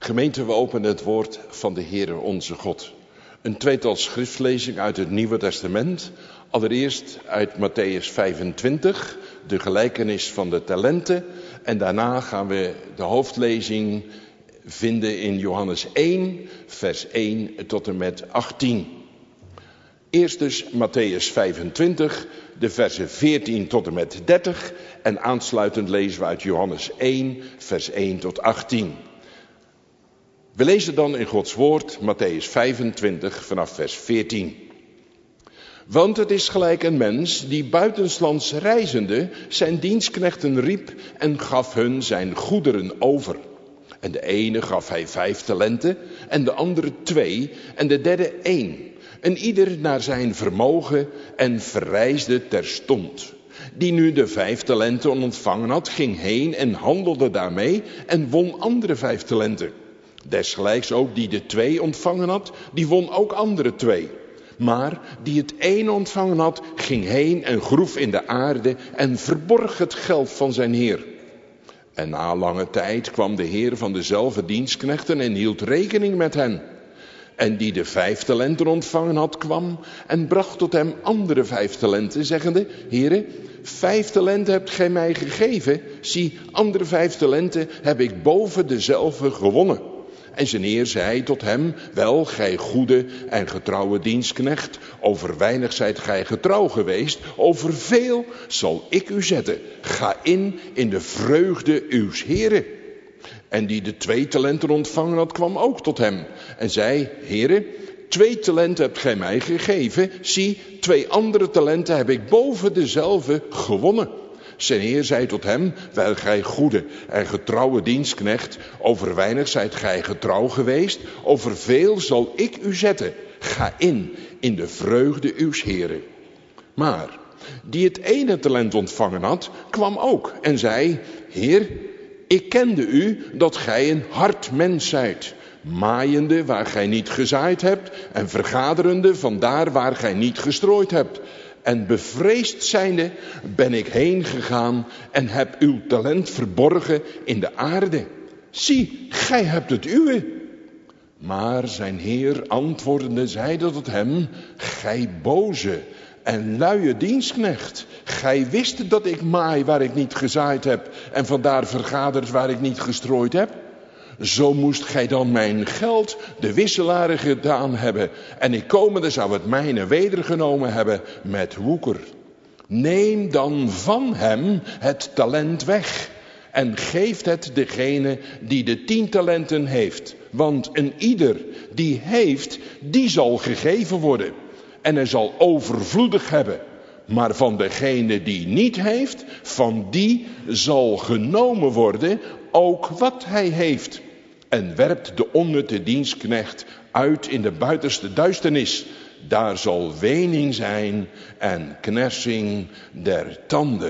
Gemeente, we openen het woord van de Heere onze God. Een tweetal schriftlezing uit het Nieuwe Testament. Allereerst uit Matthäus 25, de gelijkenis van de talenten. En daarna gaan we de hoofdlezing vinden in Johannes 1, vers 1 tot en met 18. Eerst dus Matthäus 25, de versen 14 tot en met 30. En aansluitend lezen we uit Johannes 1, vers 1 tot 18. We lezen dan in Gods woord Matthäus 25 vanaf vers 14. Want het is gelijk een mens die buitenslands reizende zijn dienstknechten riep en gaf hun zijn goederen over. En de ene gaf hij 5 talenten en de andere 2 en de derde 1. En ieder naar zijn vermogen en verreisde terstond. Die nu de 5 talenten ontvangen had, ging heen en handelde daarmee en won andere 5 talenten. Desgelijks ook die de 2 ontvangen had, die won ook andere 2. Maar die het 1 ontvangen had, ging heen en groef in de aarde en verborg het geld van zijn heer. En na lange tijd kwam de heer van dezelfde dienstknechten en hield rekening met hen. En die de 5 talenten ontvangen had, kwam en bracht tot hem andere 5 talenten, zeggende: Heere, 5 talenten hebt gij mij gegeven, zie, andere 5 talenten heb ik boven dezelfde gewonnen. En zijn heer zei tot hem: wel, gij goede en getrouwe dienstknecht, over weinig zijt gij getrouw geweest, over veel zal ik u zetten. Ga in de vreugde uws heren. En die de 2 talenten ontvangen had, kwam ook tot hem en zei: Heere, 2 talenten hebt gij mij gegeven, zie, 2 andere talenten heb ik boven dezelfde gewonnen. Zijn heer zei tot hem: wel, gij goede en getrouwe dienstknecht, over weinig zijt gij getrouw geweest, over veel zal ik u zetten. Ga in de vreugde uws heren. Maar die het ene talent ontvangen had, kwam ook en zei: Heer, ik kende u dat gij een hard mens zijt, maaiende waar gij niet gezaaid hebt en vergaderende vandaar waar gij niet gestrooid hebt. En bevreesd zijnde ben ik heen gegaan en heb uw talent verborgen in de aarde. Zie, gij hebt het uwe. Maar zijn heer antwoordende zeide tot hem: gij boze en luie dienstknecht, gij wist dat ik maai waar ik niet gezaaid heb en vandaar vergaderd waar ik niet gestrooid heb. Zo moest gij dan mijn geld de wisselaren gedaan hebben en ik komende zou het mijne wedergenomen hebben met woeker. Neem dan van hem het talent weg en geeft het degene die de 10 talenten heeft. Want een ieder die heeft, die zal gegeven worden en hij zal overvloedig hebben. Maar van degene die niet heeft, van die zal genomen worden ook wat hij heeft. En werpt de onnutte dienstknecht uit in de buitenste duisternis. Daar zal wening zijn en knersing der tanden.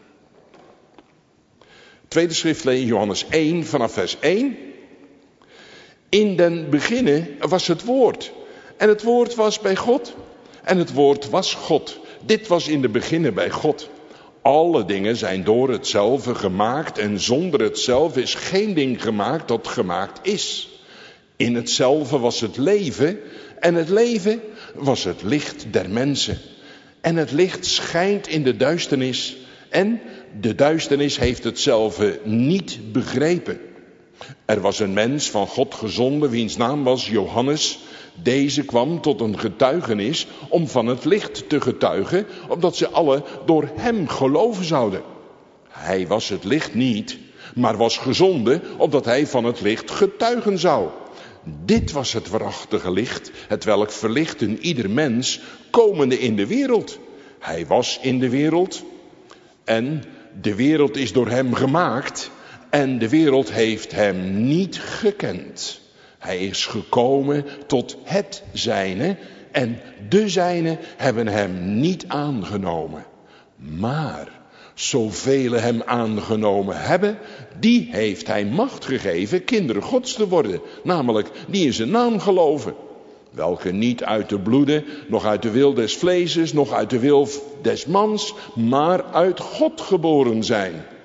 Tweede schriftlezing Johannes 1 vanaf vers 1. In den beginne was het woord. En het woord was bij God. En het woord was God. Dit was in de beginne bij God. Alle dingen zijn door hetzelfde gemaakt en zonder hetzelfde is geen ding gemaakt dat gemaakt is. In hetzelfde was het leven en het leven was het licht der mensen. En het licht schijnt in de duisternis en de duisternis heeft hetzelfde niet begrepen. Er was een mens van God gezonden wiens naam was Johannes. Deze kwam tot een getuigenis om van het licht te getuigen, opdat ze alle door hem geloven zouden. Hij was het licht niet, maar was gezonden, opdat hij van het licht getuigen zou. Dit was het waarachtige licht, hetwelk verlicht een ieder mens, komende in de wereld. Hij was in de wereld en de wereld is door hem gemaakt en de wereld heeft hem niet gekend. Hij is gekomen tot het zijne en de zijne hebben hem niet aangenomen. Maar zoveel hem aangenomen hebben, die heeft hij macht gegeven kinderen Gods te worden. Namelijk die in zijn naam geloven. Welke niet uit de bloede, nog uit de wil des vleeses, nog uit de wil des mans, maar uit God geboren zijn.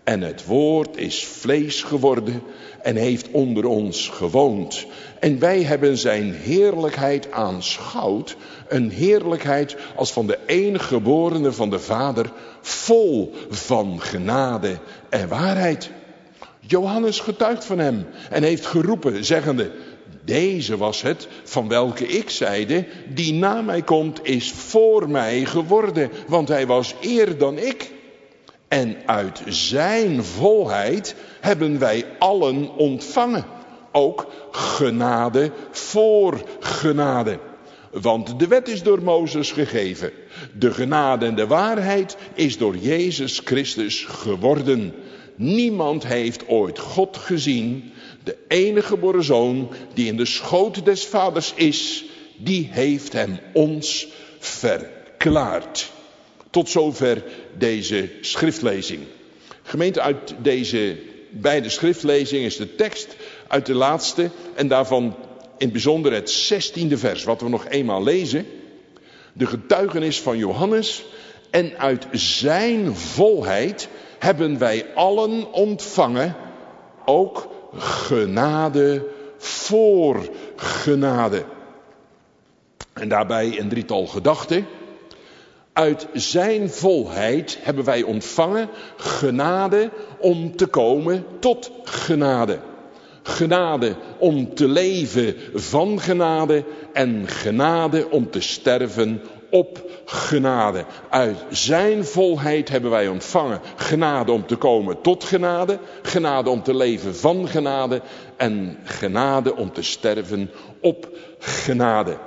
En het woord is vlees geworden en heeft onder ons gewoond. En wij hebben zijn heerlijkheid aanschouwd. Een heerlijkheid als van de enige geborene van de Vader, vol van genade en waarheid. Johannes getuigt van hem en heeft geroepen, zeggende: deze was het van welke ik zeide, die na mij komt is voor mij geworden, want hij was eer dan ik. En uit zijn volheid hebben wij allen ontvangen. Ook genade voor genade. Want de wet is door Mozes gegeven. De genade en de waarheid is door Jezus Christus geworden. Niemand heeft ooit God gezien. De enige geboren zoon die in de schoot des vaders is, die heeft hem ons verklaard. Tot zover deze schriftlezing. Gemeente, uit deze beide schriftlezingen is de tekst uit de laatste en daarvan in het bijzonder het 16e vers, wat we nog eenmaal lezen. De getuigenis van Johannes: en uit zijn volheid hebben wij allen ontvangen, ook genade voor genade. En daarbij een drietal gedachten. Uit zijn volheid hebben wij ontvangen genade om te komen tot genade. Genade om te leven van genade en genade om te sterven op genade. Uit zijn volheid hebben wij ontvangen genade om te komen tot genade, genade om te leven van genade en genade om te sterven op genade.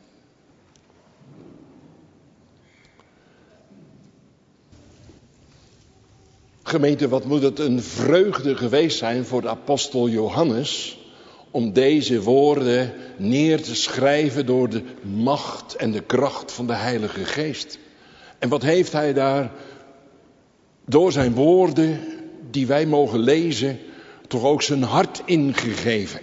Gemeente, wat moet het een vreugde geweest zijn voor de apostel Johannes om deze woorden neer te schrijven door de macht en de kracht van de Heilige Geest. En wat heeft hij daar door zijn woorden die wij mogen lezen toch ook zijn hart ingegeven.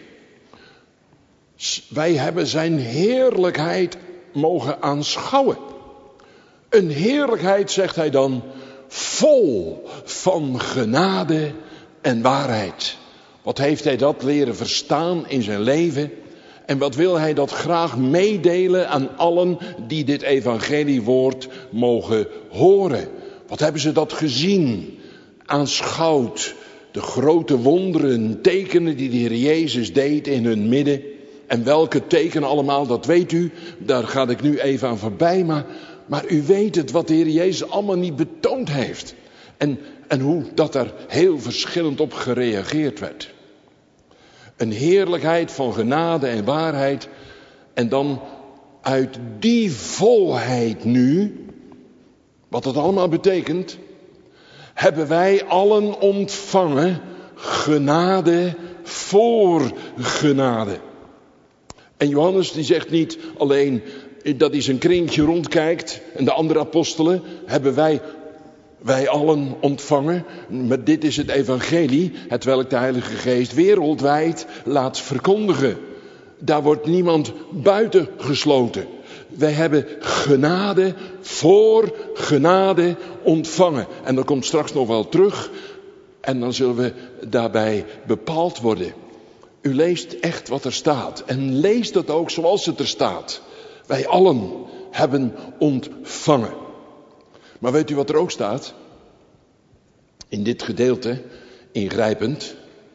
Wij hebben zijn heerlijkheid mogen aanschouwen. Een heerlijkheid, zegt hij dan, vol van genade en waarheid. Wat heeft hij dat leren verstaan in zijn leven? En wat wil hij dat graag meedelen aan allen die dit evangeliewoord mogen horen? Wat hebben ze dat gezien, aanschouwd? De grote wonderen, tekenen die de Heer Jezus deed in hun midden. En welke tekenen allemaal, dat weet u. Daar ga ik nu even aan voorbij. Maar u weet het, wat de Heer Jezus allemaal niet betoond heeft. En hoe dat er heel verschillend op gereageerd werd. Een heerlijkheid van genade en waarheid. En dan uit die volheid nu, wat dat allemaal betekent, hebben wij allen ontvangen genade voor genade. En Johannes die zegt niet alleen dat hij zijn kringetje rondkijkt en de andere apostelen hebben wij allen ontvangen. Maar dit is het evangelie, hetwelk de Heilige Geest wereldwijd laat verkondigen. Daar wordt niemand buiten gesloten. Wij hebben genade voor genade ontvangen. En dat komt straks nog wel terug. En dan zullen we daarbij bepaald worden. U leest echt wat er staat. En leest het ook zoals het er staat. Wij allen hebben ontvangen. Maar weet u wat er ook staat? In dit gedeelte, ingrijpend.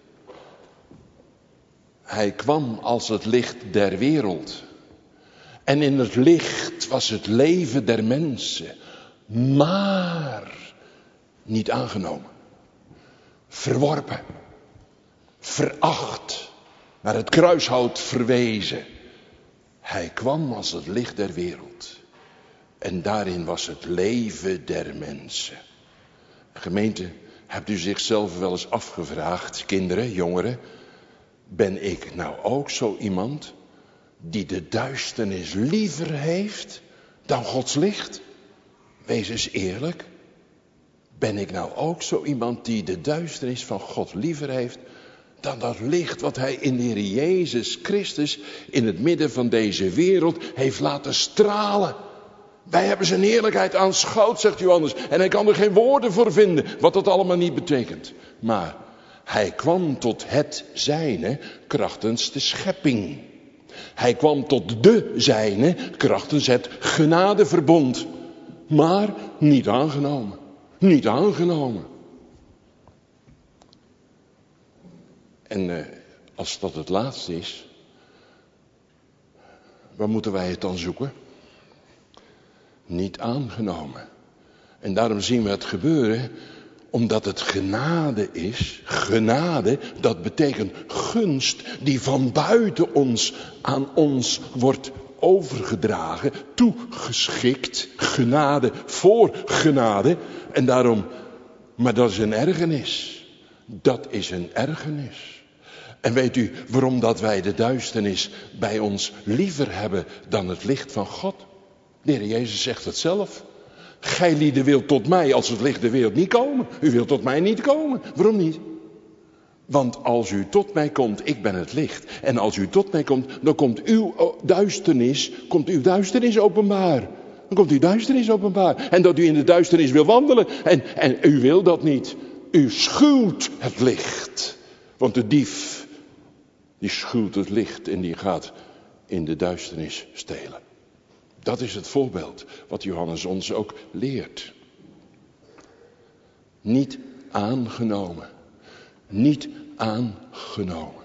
Hij kwam als het licht der wereld. En in het licht was het leven der mensen. Maar niet aangenomen. Verworpen. Veracht. Naar het kruishout verwezen. Hij kwam als het licht der wereld. En daarin was het leven der mensen. Gemeente, hebt u zichzelf wel eens afgevraagd, kinderen, jongeren, ben ik nou ook zo iemand die de duisternis liever heeft dan Gods licht? Wees eens eerlijk. Ben ik nou ook zo iemand die de duisternis van God liever heeft dan dat licht wat hij in de Heer Jezus Christus in het midden van deze wereld heeft laten stralen? Wij hebben zijn heerlijkheid aanschouwd, zegt Johannes. En hij kan er geen woorden voor vinden, wat dat allemaal niet betekent. Maar hij kwam tot het zijne krachtens de schepping. Hij kwam tot de zijne krachtens het genadeverbond. Maar niet aangenomen. Niet aangenomen. En als dat het laatste is, waar moeten wij het dan zoeken? Niet aangenomen. En daarom zien we het gebeuren, omdat het genade is. Genade, dat betekent gunst die van buiten ons aan ons wordt overgedragen, toegeschikt. Genade voor genade. En daarom, maar dat is een ergernis. Dat is een ergernis. En weet u waarom dat wij de duisternis bij ons liever hebben dan het licht van God? De Heer Jezus zegt het zelf. Gijlieden wilt tot mij als het licht de wereld niet komen. U wilt tot mij niet komen. Waarom niet? Want als u tot mij komt, ik ben het licht. En als u tot mij komt, dan komt uw duisternis openbaar. Dan komt uw duisternis openbaar. En dat u in de duisternis wil wandelen. En u wil dat niet. U schuwt het licht. Want de dief, die schuwt het licht en die gaat in de duisternis stelen. Dat is het voorbeeld wat Johannes ons ook leert. Niet aangenomen. Niet aangenomen.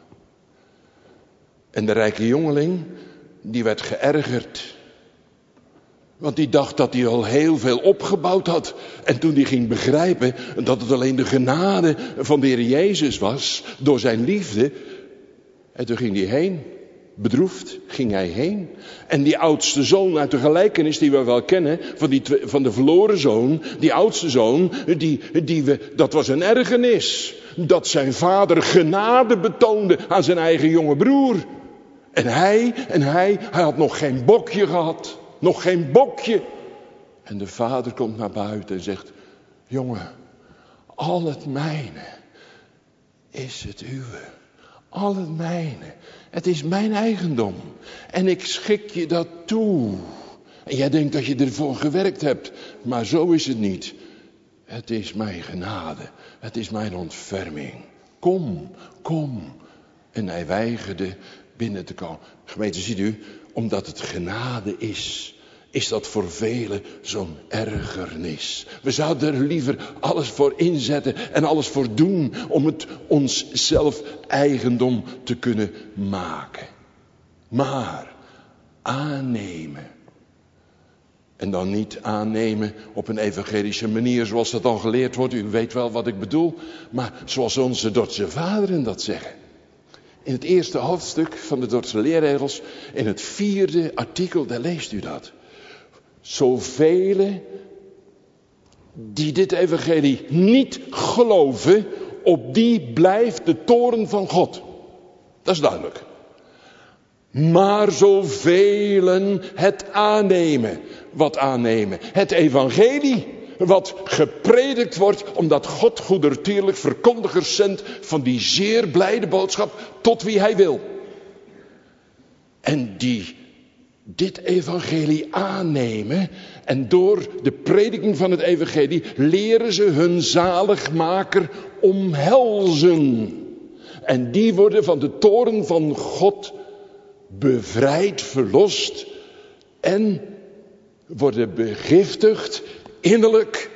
En de rijke jongeling, die werd geërgerd. Want die dacht dat hij al heel veel opgebouwd had. En toen hij ging begrijpen dat het alleen de genade van de Heer Jezus was, door zijn liefde. En toen ging hij heen. Bedroefd ging hij heen. En die oudste zoon uit de gelijkenis die we wel kennen, van de verloren zoon, die oudste zoon, dat was een ergernis. Dat zijn vader genade betoonde aan zijn eigen jonge broer. En hij had nog geen bokje gehad. Nog geen bokje. En de vader komt naar buiten en zegt, jongen, al het mijne is het uwe. Al het mijne. Het is mijn eigendom. En ik schik je dat toe. En jij denkt dat je ervoor gewerkt hebt. Maar zo is het niet. Het is mijn genade. Het is mijn ontferming. Kom, kom. En hij weigerde binnen te komen. Gemeente, ziet u, omdat het genade is dat voor velen zo'n ergernis. We zouden er liever alles voor inzetten en alles voor doen om het ons zelf eigendom te kunnen maken. Maar aannemen. En dan niet aannemen op een evangelische manier zoals dat dan geleerd wordt. U weet wel wat ik bedoel. Maar zoals onze Dordtse vaderen dat zeggen. In het eerste hoofdstuk van de Dordtse leerregels, in het 4e artikel, daar leest u dat. Zoveel die dit evangelie niet geloven, op die blijft de toorn van God. Dat is duidelijk. Maar zoveel het aannemen. Wat aannemen? Het evangelie. Wat gepredikt wordt omdat God goedertierlijk verkondigers zendt van die zeer blijde boodschap tot wie hij wil. En die dit evangelie aannemen en door de prediking van het evangelie leren ze hun zaligmaker omhelzen. En die worden van de toorn van God bevrijd, verlost en worden begiftigd innerlijk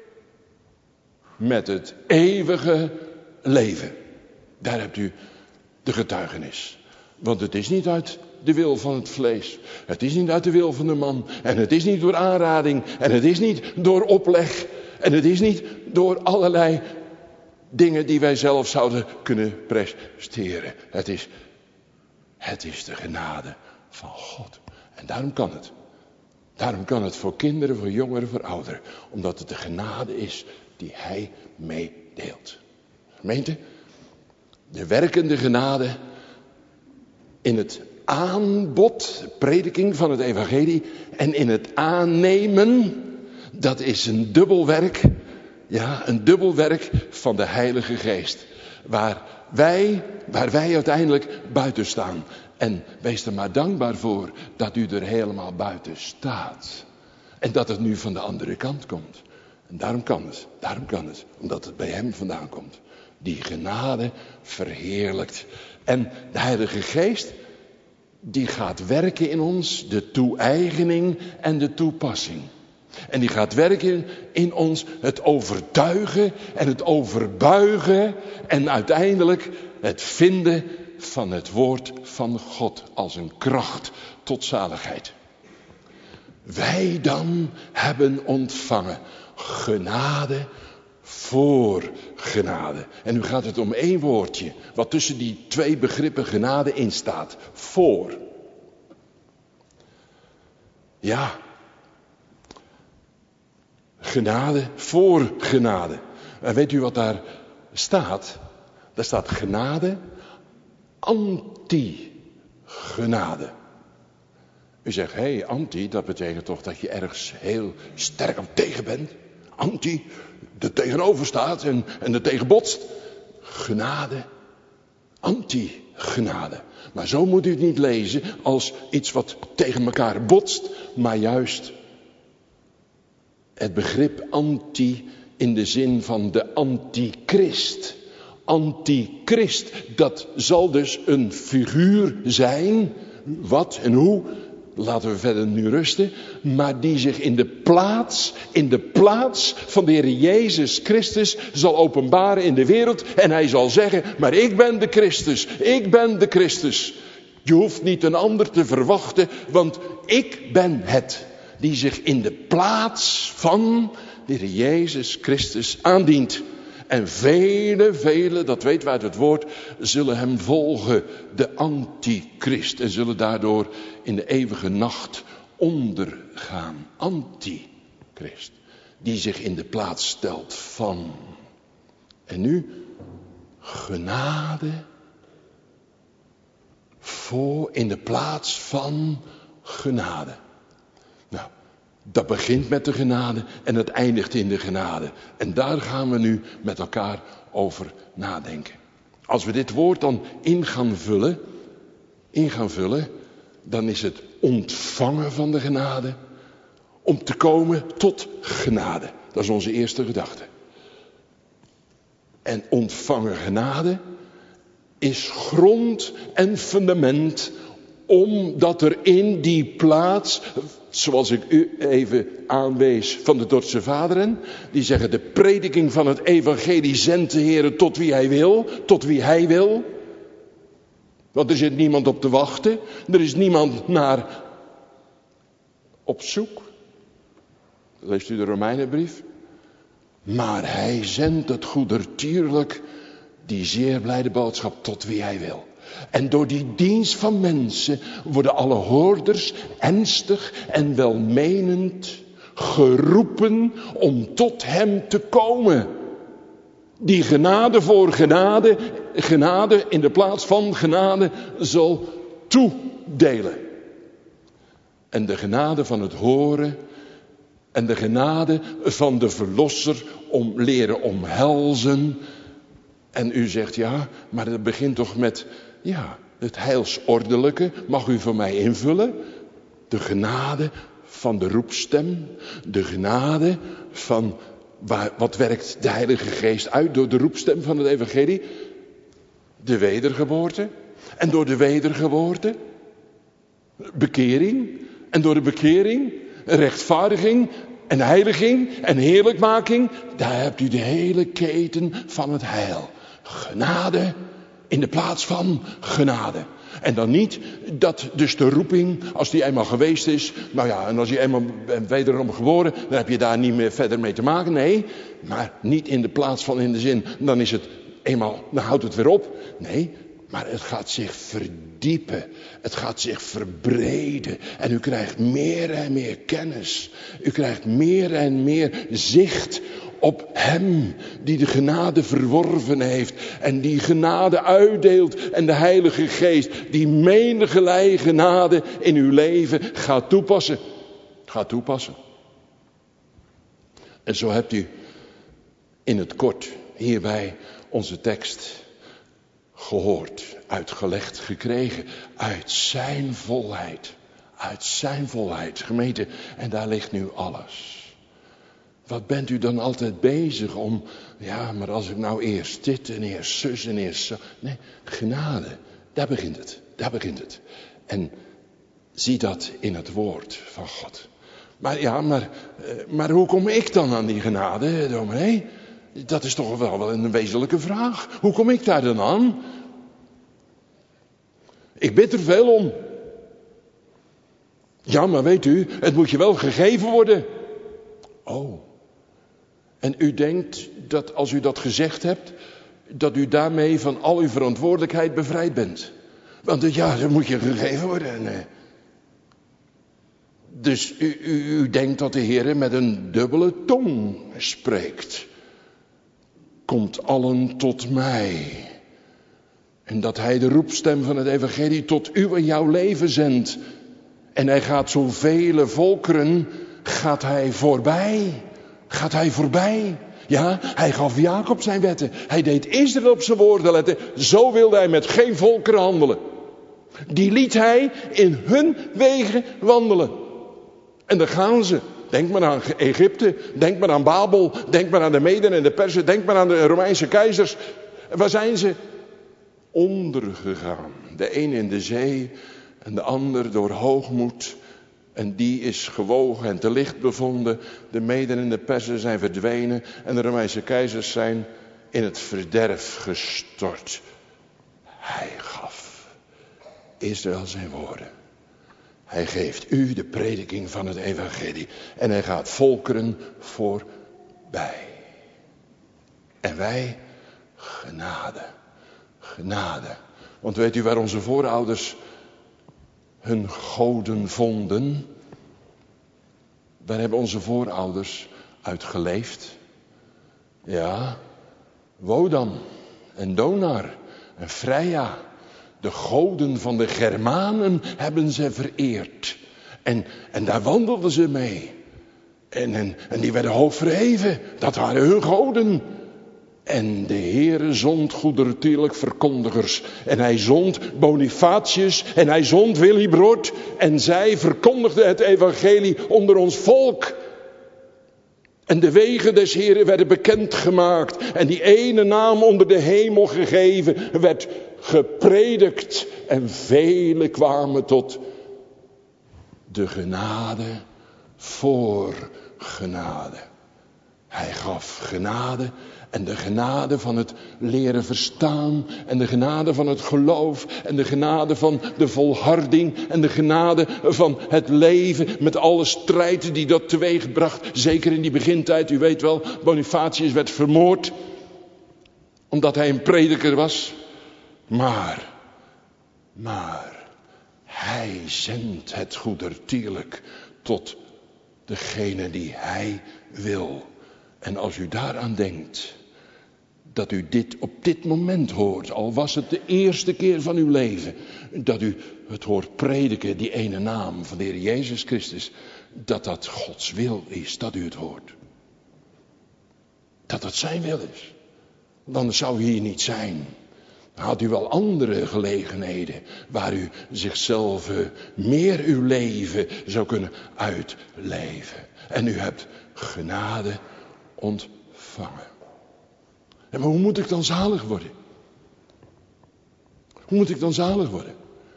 met het eeuwige leven. Daar hebt u de getuigenis. Want het is niet uit de wil van het vlees. Het is niet uit de wil van de man. En het is niet door aanrading. En het is niet door opleg. En het is niet door allerlei dingen die wij zelf zouden kunnen presteren. Het is de genade van God. En daarom kan het. Daarom kan het voor kinderen, voor jongeren, voor ouderen. Omdat het de genade is die hij meedeelt. Gemeente, de werkende genade in het aanbod, de prediking van het evangelie en in het aannemen, dat is een dubbel werk. Ja, een dubbel werk van de Heilige Geest. Waar wij uiteindelijk buiten staan. En wees er maar dankbaar voor dat u er helemaal buiten staat. En dat het nu van de andere kant komt. En daarom kan het. Omdat het bij hem vandaan komt. Die genade verheerlijkt. En de Heilige Geest, die gaat werken in ons, de toe-eigening en de toepassing. En die gaat werken in ons het overtuigen en het overbuigen en uiteindelijk het vinden van het woord van God als een kracht tot zaligheid. Wij dan hebben ontvangen genade voor genade. En nu gaat het om één woordje, wat tussen die twee begrippen genade in staat. Voor. Ja. Genade voor genade. En weet u wat daar staat? Daar staat genade anti-genade. U zegt, hé, anti, dat betekent toch dat je ergens heel sterk op tegen bent? Anti, er tegenover staat en er tegen botst. Genade, anti-genade. Maar zo moet u het niet lezen als iets wat tegen elkaar botst, maar juist het begrip anti in de zin van de antichrist. Antichrist, dat zal dus een figuur zijn. Wat en hoe, laten we verder nu rusten. Maar die zich in de plaats van de Heer Jezus Christus zal openbaren in de wereld. En hij zal zeggen, maar ik ben de Christus, ik ben de Christus. Je hoeft niet een ander te verwachten, want ik ben het. Die zich in de plaats van de Heer Jezus Christus aandient. En vele, dat weten we uit het woord, zullen hem volgen, de antichrist. En zullen daardoor in de eeuwige nacht ondergaan. Antichrist. Die zich in de plaats stelt van. En nu, genade voor in de plaats van genade. Nou, dat begint met de genade en het eindigt in de genade. En daar gaan we nu met elkaar over nadenken. Als we dit woord dan in gaan vullen, dan is het ontvangen van de genade om te komen tot genade. Dat is onze eerste gedachte. En ontvangen genade is grond en fundament, omdat er in die plaats, zoals ik u even aanwees van de Dordtse vaderen, die zeggen de prediking van het evangelie zendt de Heer tot wie hij wil. Want er zit niemand op te wachten, er is niemand naar op zoek. Leest u de Romeinenbrief? Maar hij zendt het goedertierlijk, die zeer blijde boodschap tot wie hij wil. En door die dienst van mensen worden alle hoorders ernstig en welmenend geroepen om tot hem te komen. Die genade voor genade, genade in de plaats van genade zal toedelen. En de genade van het horen en de genade van de verlosser om leren omhelzen. En u zegt ja, maar dat begint toch met het heilsordelijke. Mag u voor mij invullen? De genade van de roepstem. De genade van wat werkt de Heilige Geest uit door de roepstem van het evangelie? De wedergeboorte. En door de wedergeboorte bekering. En door de bekering rechtvaardiging en heiliging en heerlijkmaking. Daar hebt u de hele keten van het heil. Genade in de plaats van genade. En dan niet dat dus de roeping, als die eenmaal geweest is, en als je eenmaal bent wederom geboren, dan heb je daar niet meer verder mee te maken. Nee, maar niet in de plaats van in de zin, dan is het eenmaal, dan houdt het weer op. Nee, maar het gaat zich verdiepen. Het gaat zich verbreden. En u krijgt meer en meer kennis. U krijgt meer en meer zicht op hem die de genade verworven heeft. En die genade uitdeelt. En de Heilige Geest die menigerlei genade in uw leven gaat toepassen. Gaat toepassen. En zo hebt u in het kort hierbij onze tekst gehoord, uitgelegd gekregen uit zijn volheid. Uit zijn volheid, gemeente. En daar ligt nu alles. Wat bent u dan altijd bezig om... Ja, maar als ik nou eerst dit en eerst zus en eerst zo... Nee, genade. Daar begint het. Daar begint het. En zie dat in het woord van God. Maar ja, maar hoe kom ik dan aan die genade, dominee? Dat is toch wel een wezenlijke vraag. Hoe kom ik daar dan aan? Ik bid er veel om. Ja, maar weet u, het moet je wel gegeven worden. Oh. En u denkt dat als u dat gezegd hebt, dat u daarmee van al uw verantwoordelijkheid bevrijd bent. Want ja, dat moet je gegeven worden. Dus u denkt dat de Heer met een dubbele tong spreekt. Komt allen tot mij. En dat hij de roepstem van het evangelie tot u en jouw leven zendt. En hij gaat zoveel volkeren, gaat hij voorbij. Gaat hij voorbij. Ja, hij gaf Jacob zijn wetten. Hij deed Israël op zijn woorden letten. Zo wilde hij met geen volkeren handelen. Die liet hij in hun wegen wandelen. En daar gaan ze. Denk maar aan Egypte. Denk maar aan Babel. Denk maar aan de Meden en de Persen. Denk maar aan de Romeinse keizers. Waar zijn ze? Ondergegaan. De een in de zee en de ander door hoogmoed. En die is gewogen en te licht bevonden. De Meden en de Persen zijn verdwenen. En de Romeinse keizers zijn in het verderf gestort. Hij gaf Israël zijn woorden. Hij geeft u de prediking van het evangelie. En hij gaat volkeren voorbij. En wij, genade. Genade. Want weet u waar onze voorouders hun goden vonden? Waar hebben onze voorouders uit geleefd? Ja, Wodan en Donar en Freya. De goden van de Germanen hebben ze vereerd. En daar wandelden ze mee. En die werden hoog verheven. Dat waren hun goden. En de Heere zond goedertierlijk verkondigers. En hij zond Bonifatius en hij zond Willibrord. En zij verkondigden het evangelie onder ons volk. En de wegen des Heeren werden bekendgemaakt. En die ene naam onder de hemel gegeven werd gepredikt. En velen kwamen tot de genade voor genade. Hij gaf genade. En de genade van het leren verstaan. En de genade van het geloof. En de genade van de volharding. En de genade van het leven. Met alle strijd die dat teweeg bracht. Zeker in die begintijd. U weet wel, Bonifatius werd vermoord. Omdat hij een prediker was. Maar. Hij zendt het goedertierlijk tot degene die hij wil. En als u daaraan denkt, dat u dit op dit moment hoort, al was het de eerste keer van uw leven, dat u het hoort prediken, die ene naam van de Heer Jezus Christus, dat dat Gods wil is, dat u het hoort. Dat het zijn wil is. Dan zou u hier niet zijn. Dan had u wel andere gelegenheden waar u zichzelf meer uw leven zou kunnen uitleven. En u hebt genade ontvangen. En maar hoe moet ik dan zalig worden? Hoe moet ik dan zalig worden?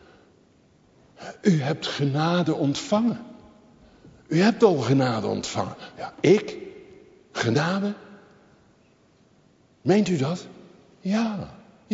U hebt genade ontvangen. U hebt al genade ontvangen. Ja, ik? Genade? Meent u dat? Ja.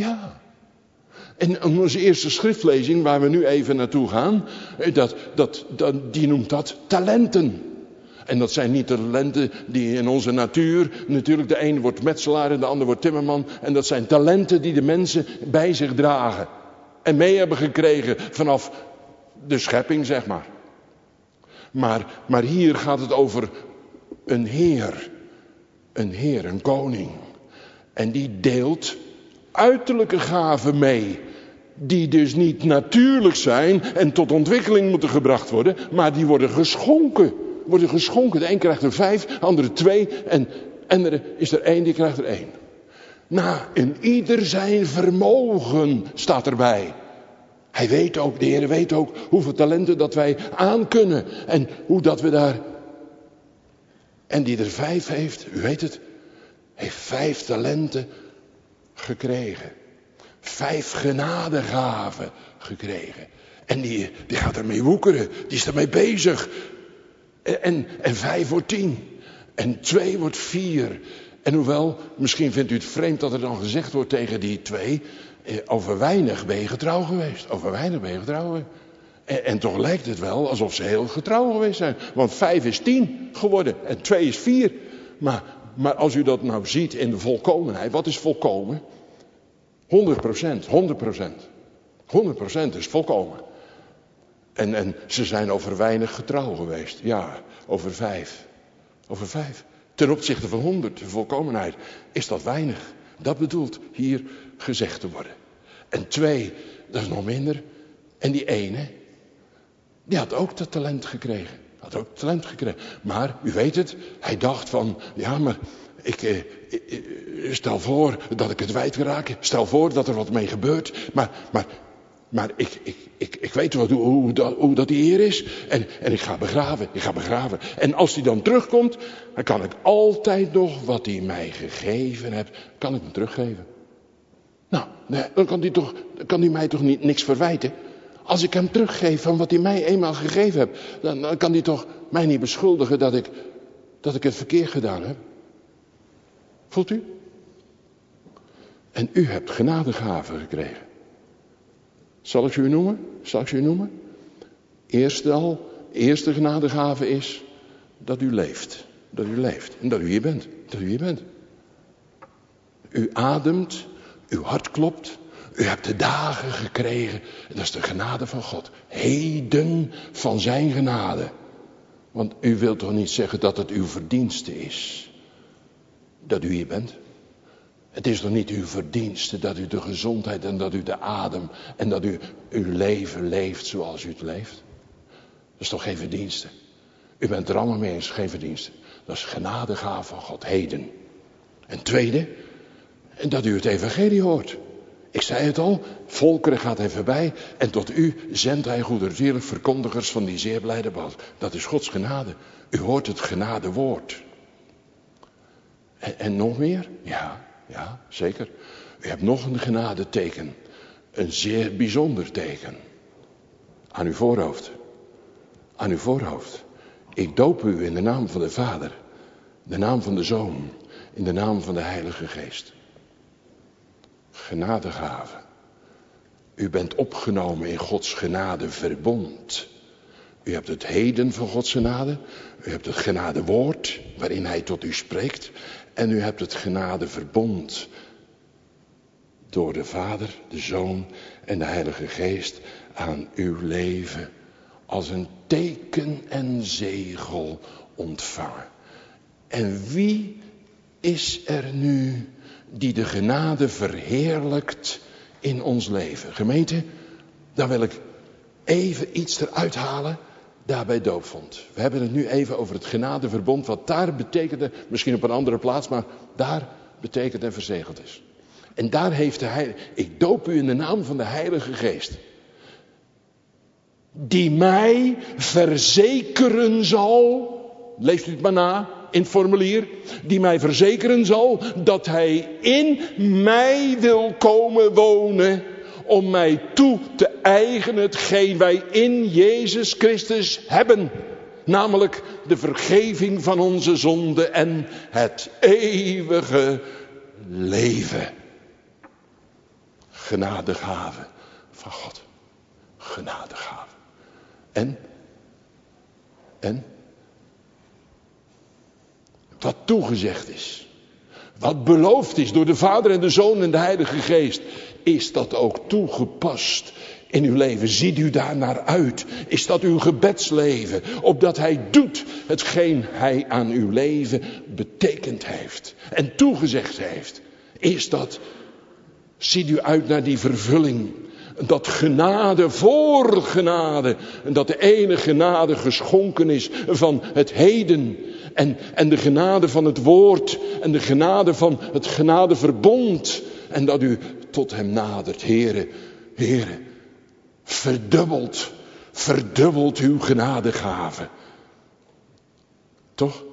En onze eerste schriftlezing, waar we nu even naartoe gaan, die noemt dat talenten. En dat zijn niet de talenten die in onze natuur, natuurlijk de een wordt metselaar en de ander wordt timmerman. En dat zijn talenten die de mensen bij zich dragen. En mee hebben gekregen vanaf de schepping, zeg maar. Maar hier gaat het over een heer, een koning. En die deelt uiterlijke gaven mee. Die dus niet natuurlijk zijn en tot ontwikkeling moeten gebracht worden. Maar die worden geschonken. De een krijgt er 5, de andere 2 en er is er 1 die krijgt er 1. Nou, in ieder zijn vermogen staat erbij. Hij weet ook, de Heer weet ook hoeveel talenten dat wij aankunnen. En hoe dat we daar... En die er 5 heeft, u weet het, heeft 5 talenten gekregen. 5 genadegaven gekregen. En die gaat ermee woekeren, die is ermee bezig. En 5 wordt 10. En 2 wordt 4. En hoewel, misschien vindt u het vreemd dat er dan gezegd wordt tegen die 2... over weinig ben je getrouw geweest. Over weinig ben je getrouw geweest. En toch lijkt het wel alsof ze heel getrouw geweest zijn. Want 5 is 10 geworden en 2 is 4. Maar als u dat nou ziet in de volkomenheid, wat is volkomen? 100%, 100%. 100% is volkomen. En ze zijn over weinig getrouw geweest. Ja, over 5. Over 5. Ten opzichte van 100, de volkomenheid, is dat weinig. Dat bedoelt hier gezegd te worden. En 2, dat is nog minder. En die ene, die had ook dat talent gekregen. Maar, u weet het, hij dacht van, ja maar, stel voor dat ik het kwijt raak. Stel voor dat er wat mee gebeurt. Maar ik weet wat, hoe dat die Heer is. En ik ga begraven. En als hij dan terugkomt, dan kan ik altijd nog wat hij mij gegeven hebt, kan ik hem teruggeven. Nou, dan kan hij mij toch niks verwijten. Als ik hem teruggeef van wat hij mij eenmaal gegeven hebt, dan kan hij toch mij niet beschuldigen dat ik het verkeerd gedaan heb. Voelt u? En u hebt genadegaven gekregen. Zal ik ze u noemen? Eerste genadegave is dat u leeft. En dat u hier bent. U ademt, uw hart klopt. U hebt de dagen gekregen. Dat is de genade van God. Heden van zijn genade. Want u wilt toch niet zeggen dat het uw verdienste is dat u hier bent? Het is toch niet uw verdienste dat u de gezondheid en dat u de adem en dat u uw leven leeft zoals u het leeft? Dat is toch geen verdienste? U bent er allemaal mee eens, geen verdienste. Dat is genadegave van God, heden. En tweede, dat u het evangelie hoort. Ik zei het al, volkeren gaat hij voorbij en tot u zendt hij goedertierlijk verkondigers van die zeer blijde boodschap. Dat is Gods genade. U hoort het genadewoord. En nog meer? Ja, zeker. U hebt nog een genadeteken. Een zeer bijzonder teken. Aan uw voorhoofd. Ik doop u in de naam van de Vader, de naam van de Zoon, in de naam van de Heilige Geest. Genadegave. U bent opgenomen in Gods genadeverbond. U hebt het heden van Gods genade. U hebt het genadewoord waarin hij tot u spreekt. En u hebt het genadeverbond door de Vader, de Zoon en de Heilige Geest aan uw leven als een teken en zegel ontvangen. En wie is er nu die de genade verheerlijkt in ons leven? Gemeente, dan wil ik even iets eruit halen daar bij doopvond. We hebben het nu even over het genadeverbond, wat daar betekende, misschien op een andere plaats, maar daar betekent en verzegeld is. En daar heeft de Heilige, ik doop u in de naam van de Heilige Geest, die mij verzekeren zal, leest u het maar na in het formulier, die mij verzekeren zal dat hij in mij wil komen wonen, om mij toe te eigenen hetgeen wij in Jezus Christus hebben. Namelijk de vergeving van onze zonden en het eeuwige leven. Genadegave van God. Genadegave. En wat toegezegd is. Wat beloofd is door de Vader en de Zoon en de Heilige Geest. Is dat ook toegepast in uw leven? Ziet u daar naar uit? Is dat uw gebedsleven? Opdat hij doet hetgeen hij aan uw leven betekend heeft. En toegezegd heeft. Is dat, ziet u uit naar die vervulling. Dat genade voor genade. En dat de ene genade geschonken is van het heden. En de genade van het woord. En de genade van het genadeverbond. En dat u tot hem nadert. Heere, verdubbelt uw genadegave. Toch?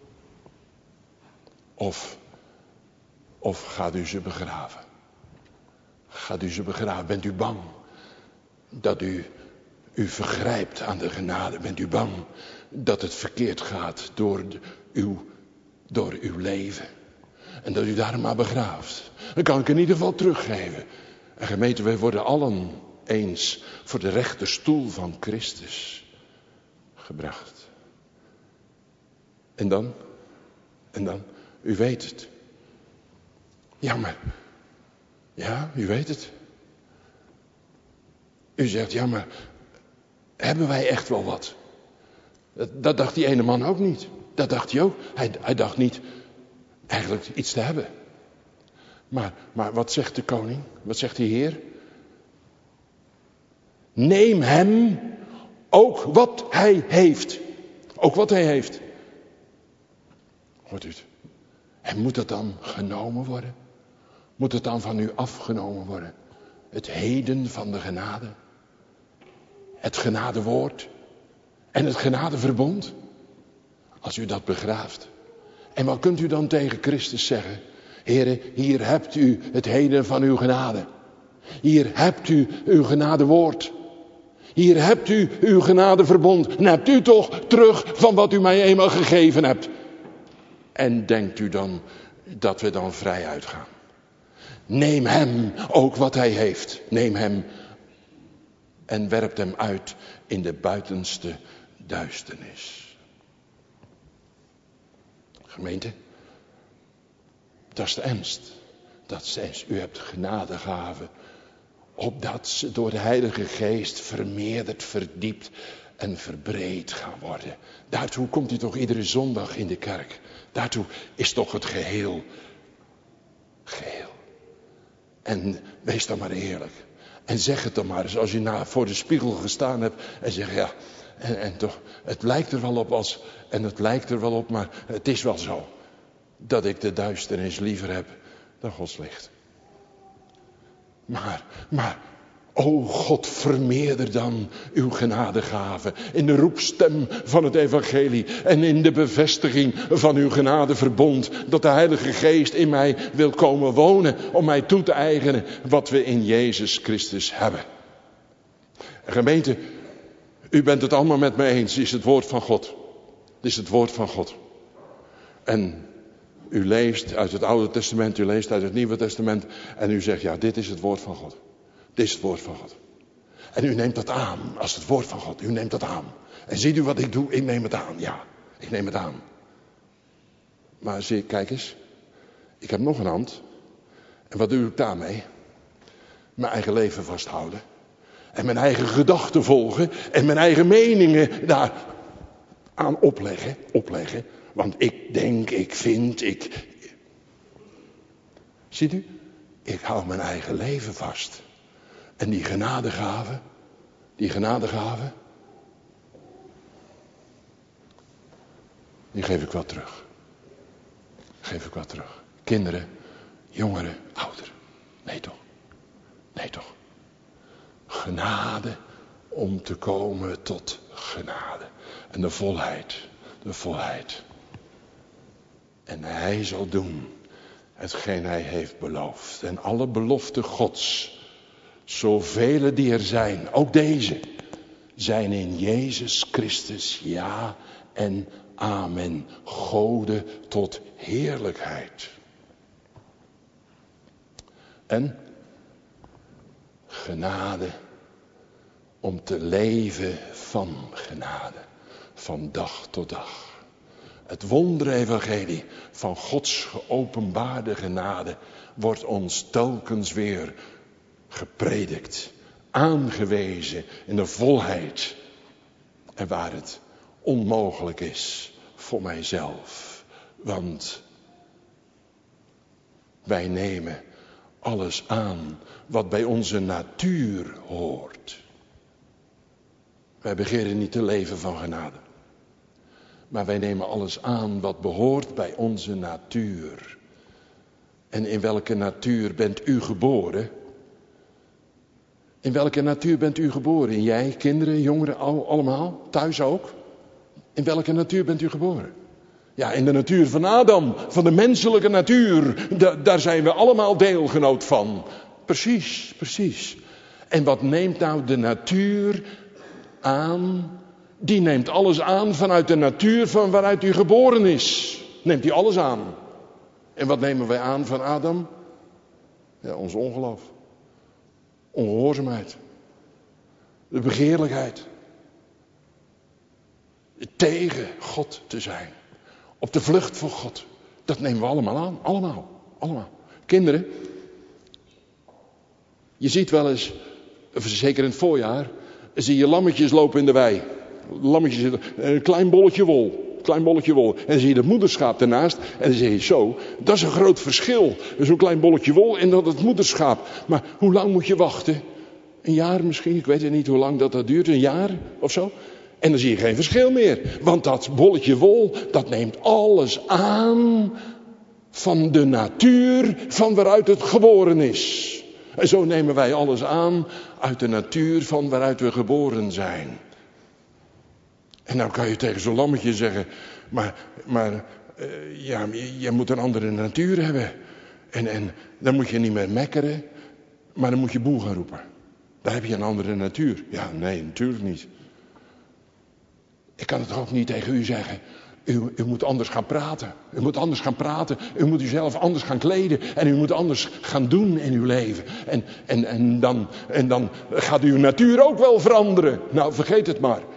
Of gaat u ze begraven? Gaat u ze begraven? Bent u bang dat u vergrijpt aan de genade? Bent u bang dat het verkeerd gaat door uw leven? En dat u daarom maar begraaft? Dan kan ik in ieder geval teruggeven. En gemeente, wij worden allen eens voor de rechterstoel van Christus gebracht. En dan? U weet het. Ja, u weet het. U zegt, ja, maar hebben wij echt wel wat? Dat dacht die ene man ook niet. Dat dacht hij ook. Hij dacht niet eigenlijk iets te hebben. Maar wat zegt de koning? Wat zegt de Heer? Neem hem ook wat hij heeft. Ook wat hij heeft. Hoort u het? En moet het dan genomen worden? Moet het dan van u afgenomen worden? Het heden van de genade. Het genadewoord. En het genadeverbond. Als u dat begraaft. En wat kunt u dan tegen Christus zeggen? Heere, hier hebt u het heden van uw genade. Hier hebt u uw genadewoord. Hier hebt u uw genadeverbond. En hebt u toch terug van wat u mij eenmaal gegeven hebt. En denkt u dan dat we dan vrij uitgaan? Neem hem ook wat hij heeft. Neem hem en werpt hem uit in de buitenste duisternis. Gemeente, dat is de ernst. Dat is de ernst. U hebt genadegaven, opdat ze door de Heilige Geest vermeerderd, verdiept en verbreed gaan worden. Daartoe komt u toch iedere zondag in de kerk. Daartoe is toch het geheel. En wees dan maar eerlijk. En zeg het dan maar eens als u voor de spiegel gestaan hebt. En zeg ja, en toch, het lijkt er wel op maar het is wel zo. Dat ik de duisternis liever heb dan Gods licht. Maar, o God, vermeerder dan uw genadegave in de roepstem van het evangelie en in de bevestiging van uw genadeverbond, dat de Heilige Geest in mij wil komen wonen om mij toe te eigenen wat we in Jezus Christus hebben. Gemeente, u bent het allemaal met me eens, het is het woord van God. Het is het woord van God. En u leest uit het Oude Testament, u leest uit het Nieuwe Testament en u zegt, ja, dit is het woord van God. Dit is het woord van God. En u neemt dat aan als het woord van God. U neemt dat aan. En ziet u wat ik doe? Ik neem het aan. Ja, ik neem het aan. Maar zie, kijk eens. Ik heb nog een hand. En wat doe ik daarmee? Mijn eigen leven vasthouden. En mijn eigen gedachten volgen. En mijn eigen meningen daar aan opleggen. Want ik denk, ik vind, Ziet u? Ik hou mijn eigen leven vast. En die genadegave, die geef ik wel terug. Kinderen, jongeren, ouderen. Nee toch. Genade om te komen tot genade. En de volheid. En hij zal doen hetgeen hij heeft beloofd. En alle beloften Gods, zoveel die er zijn, ook deze, zijn in Jezus Christus ja en amen. Gode tot heerlijkheid. En genade om te leven van genade, van dag tot dag. Het wonderevangelie van Gods geopenbaarde genade wordt ons telkens weer gepredikt, aangewezen in de volheid. En waar het onmogelijk is voor mijzelf. Want wij nemen alles aan wat bij onze natuur hoort. Wij begeren niet te leven van genade. Maar wij nemen alles aan wat behoort bij onze natuur. En in welke natuur bent u geboren? In welke natuur bent u geboren? Jij, kinderen, jongeren, allemaal? Thuis ook? In welke natuur bent u geboren? Ja, in de natuur van Adam, van de menselijke natuur. Daar zijn we allemaal deelgenoot van. Precies, precies. En wat neemt nou de natuur aan? Die neemt alles aan vanuit de natuur van waaruit u geboren is. Neemt hij alles aan. En wat nemen wij aan van Adam? Ja, ons ongeloof. Ongehoorzaamheid. De begeerlijkheid. Tegen God te zijn. Op de vlucht voor God. Dat nemen we allemaal aan. Allemaal. Kinderen. Je ziet wel eens, zeker in het voorjaar, zie je lammetjes lopen in de wei. Lammetjes zitten, een klein bolletje wol. En dan zie je de moederschaap ernaast. En dan zeg je zo, dat is een groot verschil. Zo'n klein bolletje wol en dan het moederschaap. Maar hoe lang moet je wachten? Een jaar misschien, ik weet het niet hoe lang dat duurt. Een jaar of zo. En dan zie je geen verschil meer. Want dat bolletje wol, dat neemt alles aan van de natuur van waaruit het geboren is. En zo nemen wij alles aan uit de natuur van waaruit we geboren zijn. En nou kan je tegen zo'n lammetje zeggen, maar je moet een andere natuur hebben. En dan moet je niet meer mekkeren, maar dan moet je boe gaan roepen. Dan heb je een andere natuur. Ja, nee, natuurlijk niet. Ik kan het ook niet tegen u zeggen. U moet anders gaan praten. U moet anders gaan praten. U moet uzelf anders gaan kleden. En u moet anders gaan doen in uw leven. En dan gaat uw natuur ook wel veranderen. Nou, vergeet het maar.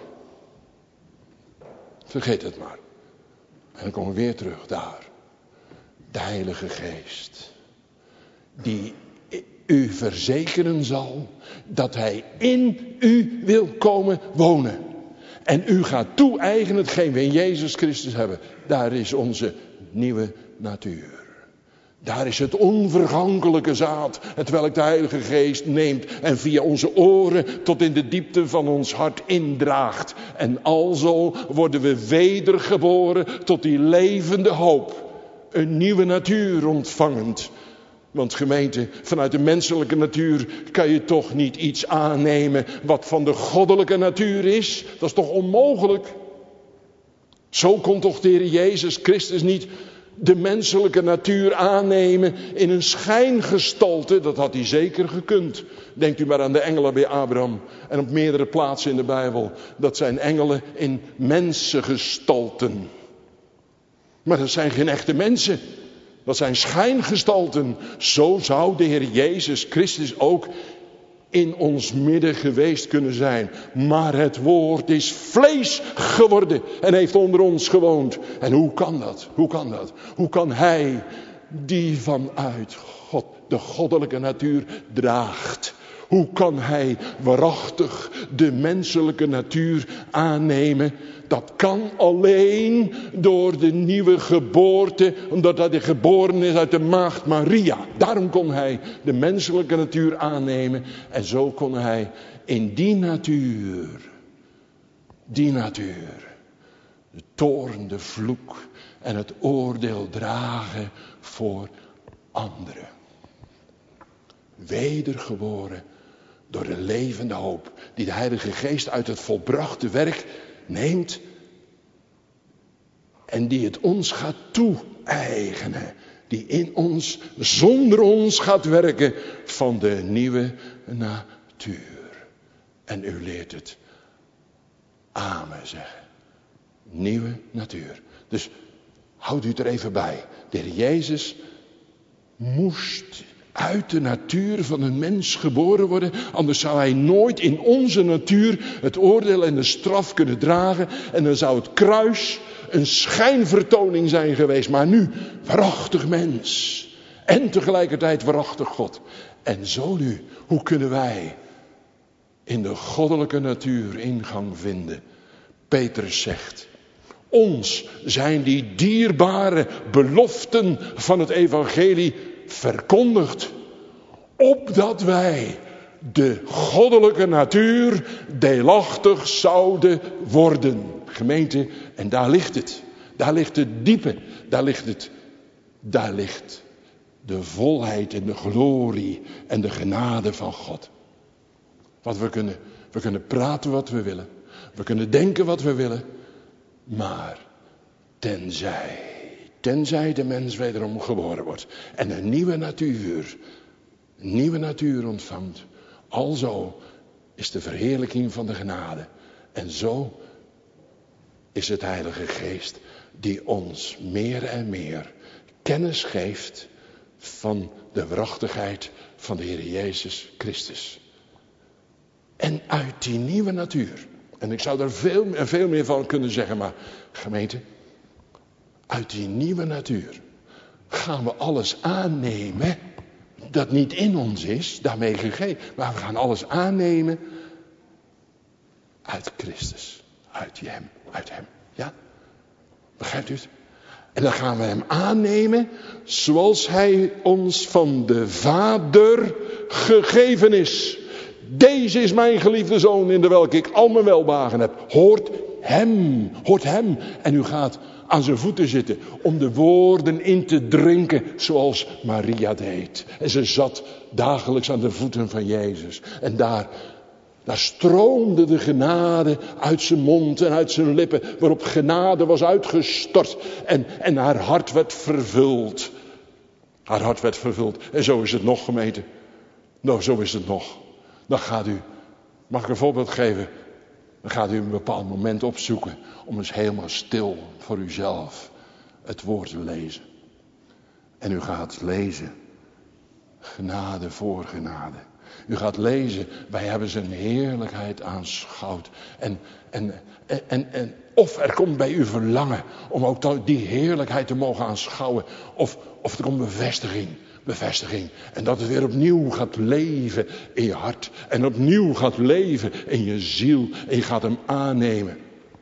Vergeet het maar. En dan komen we weer terug daar. De Heilige Geest. Die u verzekeren zal dat Hij in u wil komen wonen. En u gaat toe-eigenen hetgeen we in Jezus Christus hebben. Daar is onze nieuwe natuur. Daar is het onvergankelijke zaad, hetwelk de Heilige Geest neemt en via onze oren tot in de diepte van ons hart indraagt. En alzo worden we wedergeboren tot die levende hoop. Een nieuwe natuur ontvangend. Want gemeente, vanuit de menselijke natuur kan je toch niet iets aannemen wat van de goddelijke natuur is. Dat is toch onmogelijk? Zo kon toch de Heer Jezus Christus niet de menselijke natuur aannemen in een schijngestalte. Dat had hij zeker gekund. Denkt u maar aan de engelen bij Abraham. En op meerdere plaatsen in de Bijbel. Dat zijn engelen in mensengestalten. Maar dat zijn geen echte mensen. Dat zijn schijngestalten. Zo zou de Heer Jezus Christus ook in ons midden geweest kunnen zijn. Maar het woord is vlees geworden en heeft onder ons gewoond. En hoe kan dat? Hoe kan Hij die vanuit God de goddelijke natuur draagt? Hoe kan Hij waarachtig de menselijke natuur aannemen? Dat kan alleen door de nieuwe geboorte, omdat Hij geboren is uit de maagd Maria. Daarom kon Hij de menselijke natuur aannemen. En zo kon Hij in die natuur, de toorn, de vloek en het oordeel dragen voor anderen. Wedergeboren door de levende hoop die de Heilige Geest uit het volbrachte werk neemt en die het ons gaat toe-eigenen, die in ons, zonder ons gaat werken van de nieuwe natuur. En u leert het amen zeggen. Nieuwe natuur. Dus houd u het er even bij. De Heer Jezus moest uit de natuur van een mens geboren worden. Anders zou Hij nooit in onze natuur het oordeel en de straf kunnen dragen. En dan zou het kruis een schijnvertoning zijn geweest. Maar nu, waarachtig mens. En tegelijkertijd waarachtig God. En zo nu, hoe kunnen wij in de goddelijke natuur ingang vinden? Petrus zegt: ons zijn die dierbare beloften van het evangelie verkondigd, opdat wij de goddelijke natuur deelachtig zouden worden. Gemeente, en daar ligt het. Daar ligt het diepe. Daar ligt de volheid en de glorie en de genade van God. Want we kunnen praten wat we willen. We kunnen denken wat we willen. Maar tenzij de mens wederom geboren wordt. En een nieuwe natuur ontvangt. Alzo is de verheerlijking van de genade. En zo is het Heilige Geest die ons meer en meer kennis geeft van de waarachtigheid van de Heer Jezus Christus. En uit die nieuwe natuur, en ik zou er veel meer van kunnen zeggen, maar gemeente, uit die nieuwe natuur gaan we alles aannemen dat niet in ons is, daarmee gegeven. Maar we gaan alles aannemen uit Christus, uit hem. Ja? Begrijpt u het? En dan gaan we hem aannemen zoals hij ons van de Vader gegeven is. Deze is mijn geliefde zoon in de welke ik al mijn welbehagen heb. Hoort hem. En u gaat aan zijn voeten zitten om de woorden in te drinken zoals Maria deed. En ze zat dagelijks aan de voeten van Jezus. En daar stroomde de genade uit zijn mond en uit zijn lippen, waarop genade was uitgestort. En haar hart werd vervuld. Haar hart werd vervuld. En zo is het nog, gemeente. Nou, zo is het nog. Dan gaat u, mag ik een voorbeeld geven? Dan gaat u een bepaald moment opzoeken om eens helemaal stil voor uzelf het woord te lezen. En u gaat lezen. Genade voor genade. U gaat lezen, wij hebben zijn heerlijkheid aanschouwd. En of er komt bij u verlangen om ook die heerlijkheid te mogen aanschouwen. Of er komt bevestiging. En dat het weer opnieuw gaat leven in je hart. En opnieuw gaat leven in je ziel. En je gaat hem aannemen.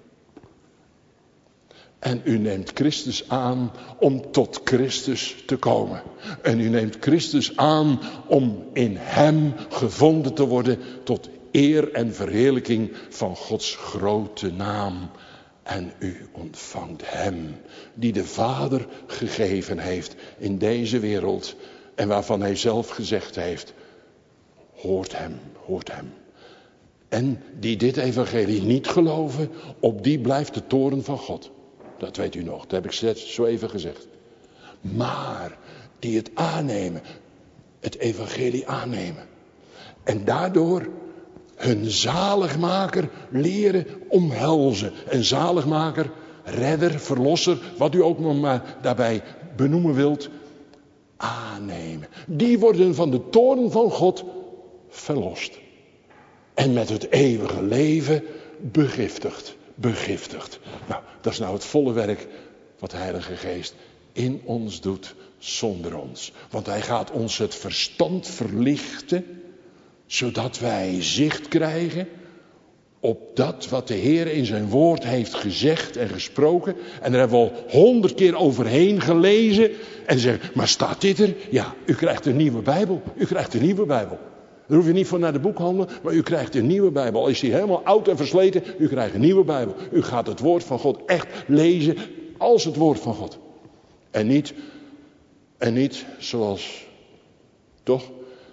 En u neemt Christus aan om tot Christus te komen. En u neemt Christus aan om in hem gevonden te worden tot eer en verheerlijking van Gods grote naam. En u ontvangt hem die de Vader gegeven heeft in deze wereld. En waarvan hij zelf gezegd heeft, hoort hem. En die dit evangelie niet geloven, op die blijft de toorn van God. Dat weet u nog, dat heb ik zo even gezegd. Maar die het aannemen, het evangelie aannemen. En daardoor hun zaligmaker leren omhelzen. En zaligmaker, redder, verlosser, wat u ook nog maar daarbij benoemen wilt, aannemen. Die worden van de toorn van God verlost. En met het eeuwige leven begiftigd. Nou, dat is nou het volle werk wat de Heilige Geest in ons doet zonder ons. Want hij gaat ons het verstand verlichten, zodat wij zicht krijgen op dat wat de Heer in zijn woord heeft gezegd en gesproken. En daar hebben we al 100 keer overheen gelezen. En zeggen, maar staat dit er? Ja, u krijgt een nieuwe Bijbel. Daar hoef je niet voor naar de boekhandel, maar u krijgt een nieuwe Bijbel. Al is die helemaal oud en versleten, u krijgt een nieuwe Bijbel. U gaat het woord van God echt lezen als het woord van God. En niet zoals, toch,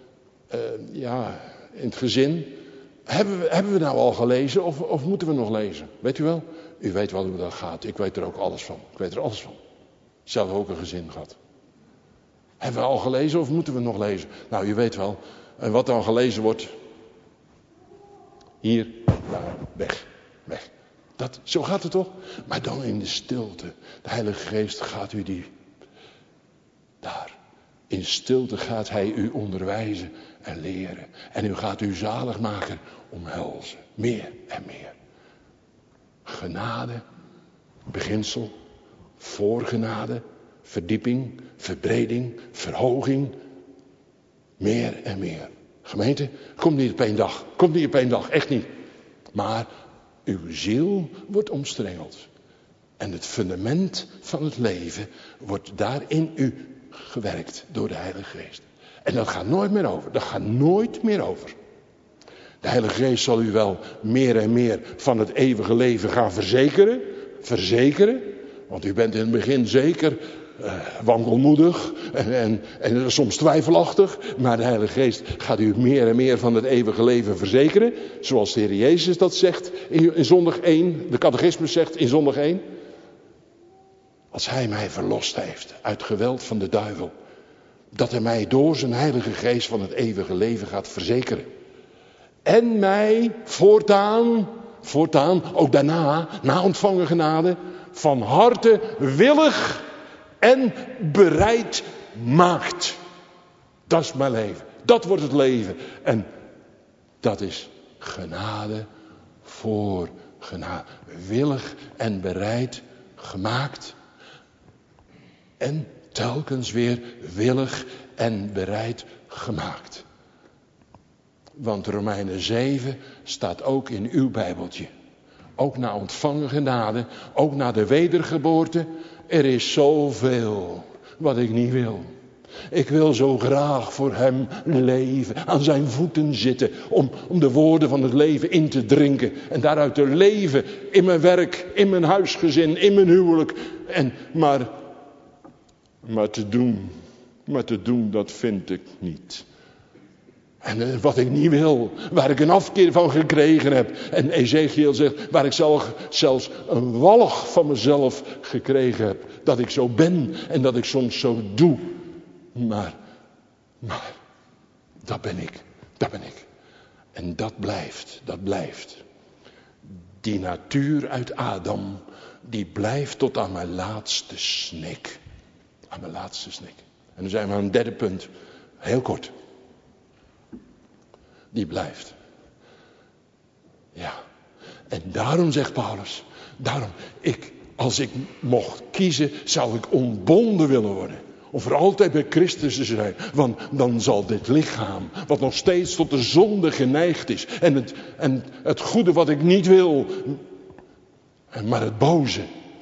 in het gezin. Hebben we nou al gelezen of moeten we nog lezen? Weet u wel? U weet wel hoe dat gaat. Ik weet er ook alles van. Zelf ook een gezin gehad. Hebben we al gelezen of moeten we nog lezen? Nou, u weet wel. En wat dan gelezen wordt. Hier, daar, weg. Zo gaat het toch? Maar dan in de stilte. De Heilige Geest gaat u daar. In stilte gaat hij u onderwijzen en leren. En u gaat uw zaligmaker omhelzen. Meer en meer. Genade, beginsel, voorgenade, verdieping, verbreding, verhoging. Meer en meer. Gemeente, komt niet op één dag, echt niet. Maar uw ziel wordt omstrengeld. En het fundament van het leven wordt daar in u gewerkt door de Heilige Geest. En dat gaat nooit meer over. De Heilige Geest zal u wel meer en meer van het eeuwige leven gaan verzekeren. Want u bent in het begin zeker wankelmoedig en soms twijfelachtig. Maar de Heilige Geest gaat u meer en meer van het eeuwige leven verzekeren. Zoals de Heer Jezus dat zegt in zondag 1. De catechismus zegt in zondag 1. Als Hij mij verlost heeft uit geweld van de duivel. Dat Hij mij door zijn Heilige Geest van het eeuwige leven gaat verzekeren. En mij voortaan, ook daarna, na ontvangen genade, van harte willig en bereid maakt. Dat is mijn leven. Dat wordt het leven. En dat is genade voor genade. Willig en bereid gemaakt. En telkens weer willig en bereid gemaakt. Want Romeinen 7 staat ook in uw Bijbeltje. Ook na ontvangen genade, ook na de wedergeboorte. Er is zoveel wat ik niet wil. Ik wil zo graag voor Hem leven, aan zijn voeten zitten. Om de woorden van het leven in te drinken. En daaruit te leven in mijn werk, in mijn huisgezin, in mijn huwelijk. Maar te doen, dat vind ik niet. En wat ik niet wil, waar ik een afkeer van gekregen heb. En Ezekiel zegt, waar ik zelfs een walg van mezelf gekregen heb. Dat ik zo ben en dat ik soms zo doe. Maar, dat ben ik. En dat blijft. Die natuur uit Adam, die blijft tot aan mijn laatste snik. En dan zijn we aan een derde punt. Heel kort. Die blijft. Ja. En daarom zegt Paulus. Als ik mocht kiezen, zou ik ontbonden willen worden. Om voor altijd bij Christus te zijn. Want dan zal dit lichaam, wat nog steeds tot de zonde geneigd is. En het goede wat ik niet wil. Maar het boze.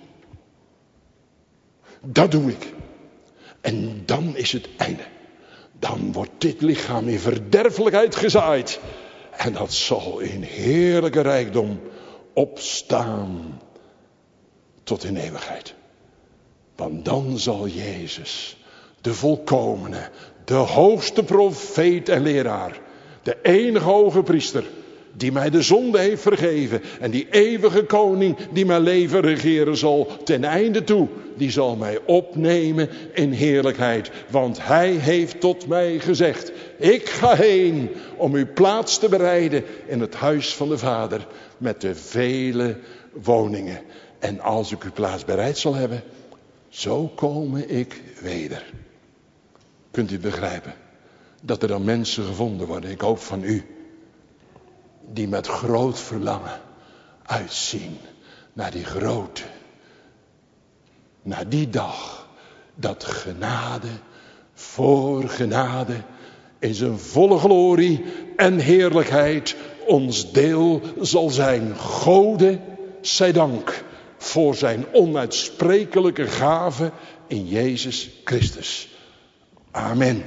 Dat doe ik. En dan is het einde. Dan wordt dit lichaam in verderfelijkheid gezaaid. En dat zal in heerlijke rijkdom opstaan tot in eeuwigheid. Want dan zal Jezus, de volkomene, de hoogste profeet en leraar, de enige hoge priester, die mij de zonde heeft vergeven, en die eeuwige koning die mijn leven regeren zal ten einde toe, die zal mij opnemen in heerlijkheid. Want Hij heeft tot mij gezegd, ik ga heen om u plaats te bereiden in het huis van de Vader met de vele woningen. En als ik uw plaats bereid zal hebben, zo komme ik weder. Kunt u begrijpen dat er dan mensen gevonden worden, ik hoop van u, die met groot verlangen uitzien naar die grote, naar die dag dat genade voor genade in zijn volle glorie en heerlijkheid ons deel zal zijn. Gode zij dank voor zijn onuitsprekelijke gave in Jezus Christus. Amen.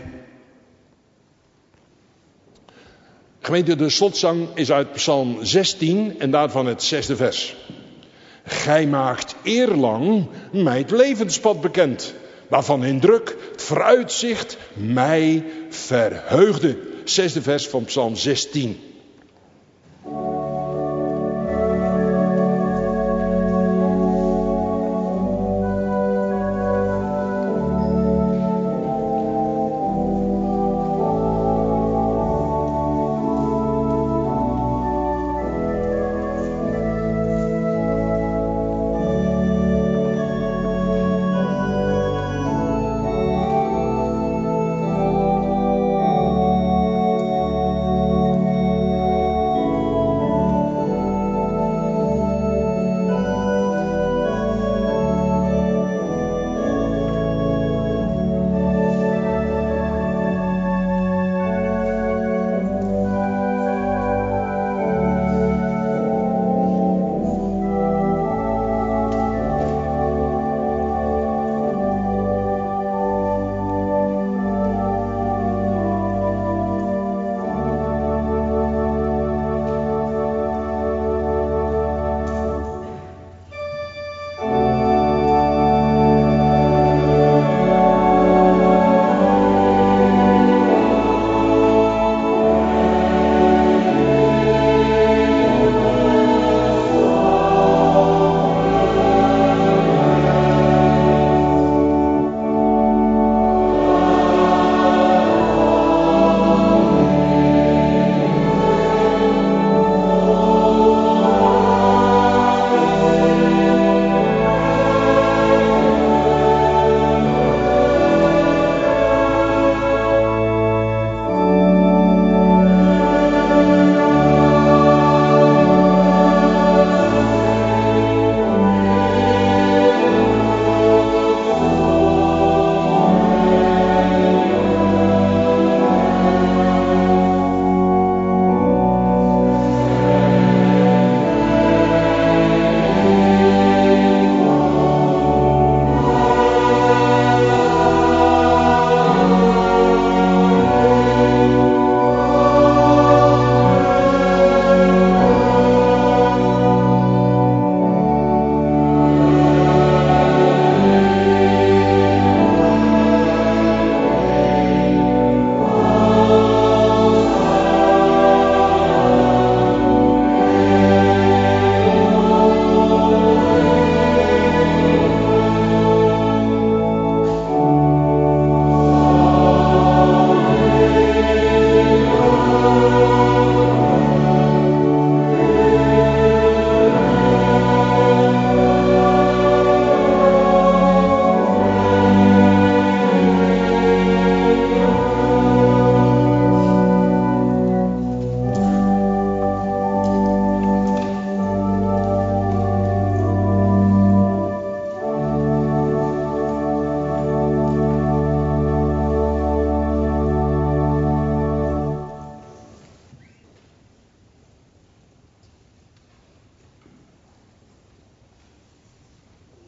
Gemeente, de slotzang is uit Psalm 16 en daarvan het 6e vers. Gij maakt eerlang mij het levenspad bekend, waarvan in druk het vooruitzicht mij verheugde. 6e vers van Psalm 16.